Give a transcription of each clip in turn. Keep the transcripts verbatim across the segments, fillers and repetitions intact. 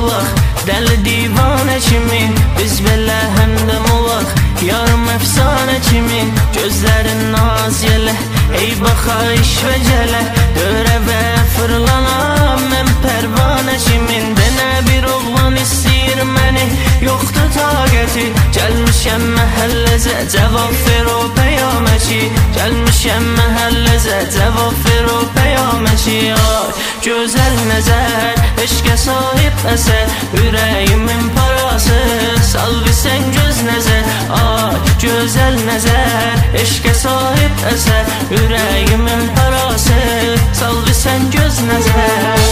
olaq, dəli divanə kimi, biz belə həmdəm olaq, yarım əfsanə kimi. Gözlərin naz yelə, ey baxayış və gələ, dörəvə fırlanam mən pərvanə kimin. Denə bir oğlan istəyir məni, yoxdur taqəti, gəlmişəm məhəlləzə, cavab ver o peyamə-ki, gəlmişəm məhəlləzə, cavab ver o peyamə-ki. Ay, gözəl nəzər, eşqə sahib əsər, ürəyimin parası, sal bilsən göz nəzər. Ay, gözəl nəzər, eşqə sahib əsər, ürəyimin parası, sal bilsən göz nəzər.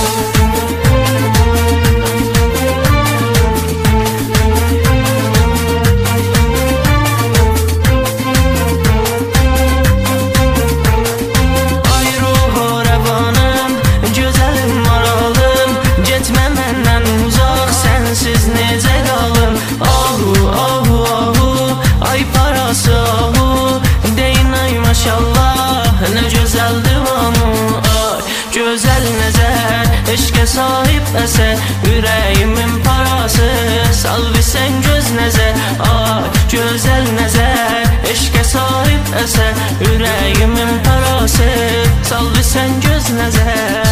Nə gözəldir onu, ay, gözəl nəzər, eşqə sahib əsər, ürəyimin parası, sal bilsən göz nəzər. Ay, gözəl nəzər, eşqə sahib əsər, ürəyimin parası, sal bilsən göz nəzər.